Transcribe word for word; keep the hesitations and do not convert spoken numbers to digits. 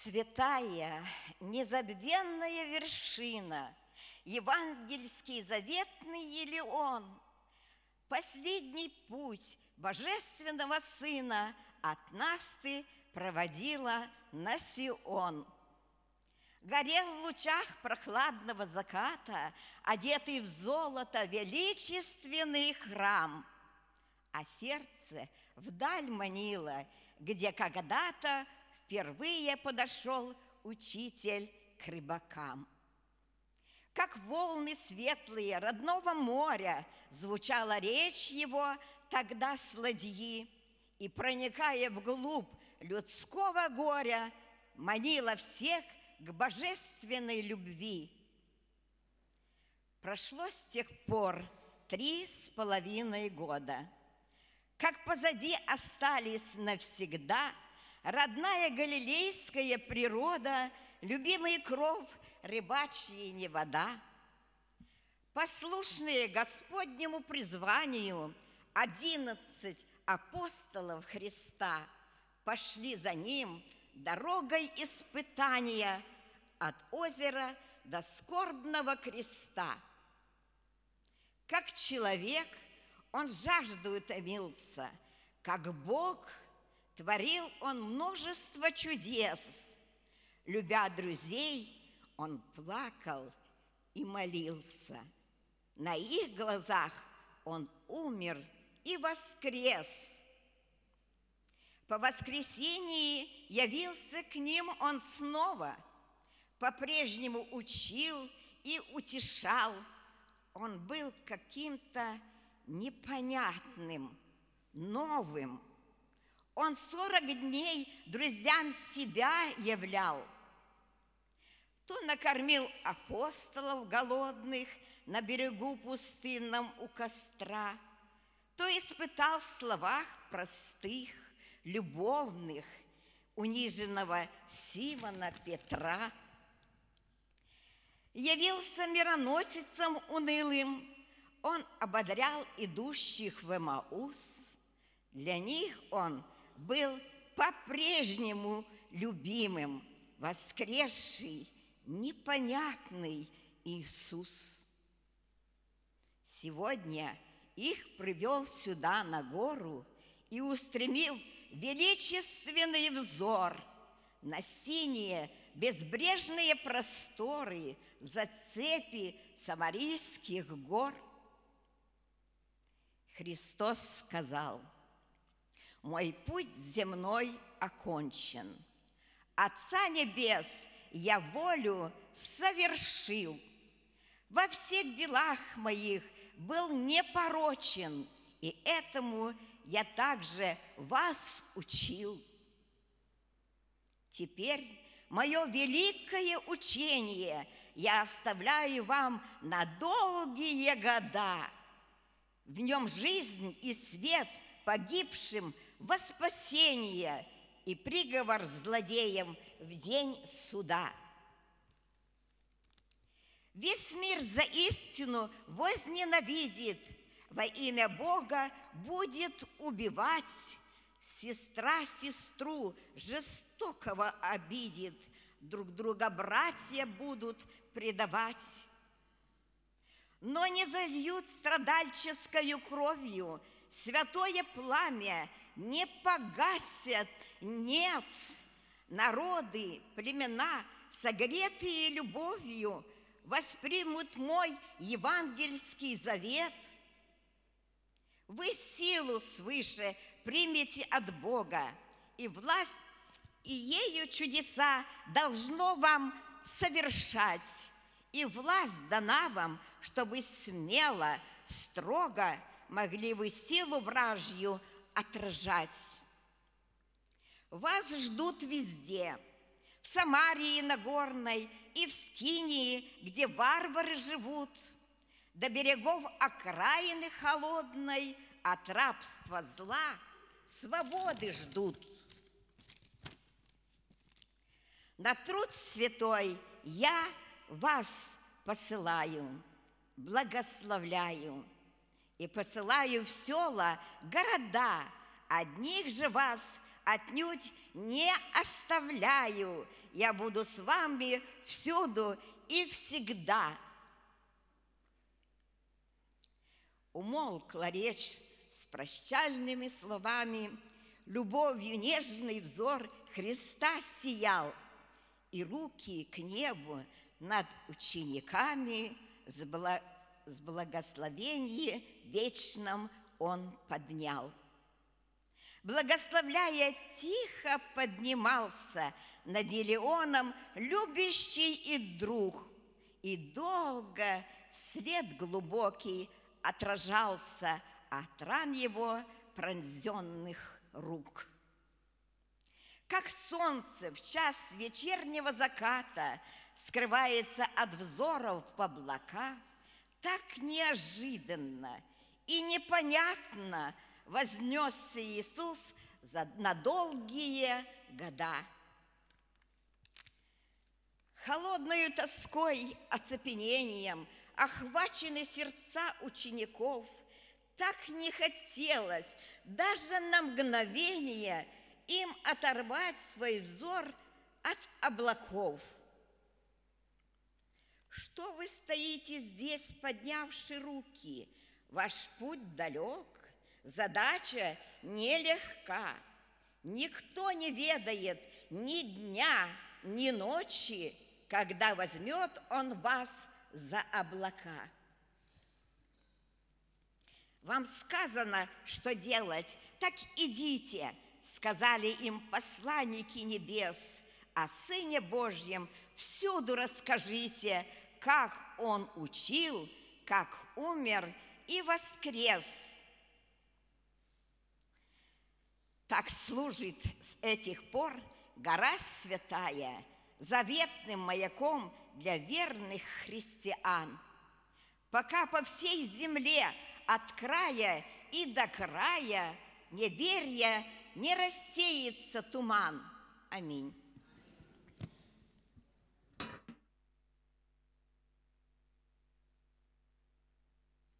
Святая, незабвенная вершина, евангельский заветный Елеон, последний путь Божественного Сына от нас ты проводила на Сион. Горел в лучах прохладного заката, одетый в золото величественный храм, а сердце вдаль манило, где когда-то впервые подошел учитель к рыбакам. Как волны светлые родного моря звучала речь его тогда с ладьи, и, проникая вглубь людского горя, манила всех к божественной любви. Прошло с тех пор три с половиной года, как позади остались навсегда родная галилейская природа, любимый кров, рыбачья не вода. Послушные Господнему призванию одиннадцать апостолов Христа пошли за Ним дорогой испытания от озера до скорбного креста. Как человек он жажду утомился, как Бог творил он множество чудес. Любя друзей, он плакал и молился. На их глазах он умер и воскрес. По воскресении явился к ним он снова, по-прежнему учил и утешал. Он был каким-то непонятным, новым. Он сорок дней друзьям себя являл. То накормил апостолов голодных на берегу пустынном у костра, то испытал в словах простых, любовных, униженного Симона Петра. Явился мироносицем унылым, он ободрял идущих в Эмаус. Для них он был по-прежнему любимым, воскресший, непонятный Иисус. Сегодня их привел сюда на гору и, устремив величественный взор на синие безбрежные просторы за цепи Самарийских гор, Христос сказал: «Мой путь земной окончен. Отца Небес я волю совершил. Во всех делах моих был непорочен, и этому я также вас учил. Теперь мое великое учение я оставляю вам на долгие года. В нем жизнь и свет погибшим во спасение и приговор злодеям в день суда. Весь мир за истину возненавидит, во имя Бога будет убивать, сестра сестру жестокого обидит, друг друга братья будут предавать. Но не зальют страдальческою кровью, святое пламя не погасят, нет. Народы, племена, согретые любовью, воспримут мой евангельский завет. Вы силу свыше примете от Бога, и власть, и ею чудеса должно вам совершать. И власть дана вам, чтобы смело, строго могли вы силу вражью отражать. Вас ждут везде, в Самарии Нагорной и в Скинии, где варвары живут, до берегов окраины холодной от рабства зла свободы ждут. На труд святой я вас посылаю, благословляю, и посылаю в села, города, одних же вас отнюдь не оставляю. Я буду с вами всюду и всегда. Умолкла речь с прощальными словами, любовью нежный взор Христа сиял, и руки к небу над учениками с, бла... с благословением вечным он поднял. Благословляя, тихо поднимался над Илионом любящий и друг, и долго свет глубокий отражался от ран его пронзенных рук. Как солнце в час вечернего заката скрывается от взоров в облака, так неожиданно и непонятно вознесся Иисус за, на долгие года. Холодною тоской, оцепенением охвачены сердца учеников. Так не хотелось даже на мгновение им оторвать свой взор от облаков. Что вы стоите здесь, поднявши руки? Ваш путь далек, задача нелегка. Никто не ведает ни дня, ни ночи, когда возьмет он вас за облака. Вам сказано, что делать, так идите, сказали им посланники небес, о Сыне Божьем всюду расскажите, как Он учил, как умер и воскрес. Так служит с этих пор гора святая, заветным маяком для верных христиан. Пока по всей земле от края и до края неверия не рассеется туман. Аминь.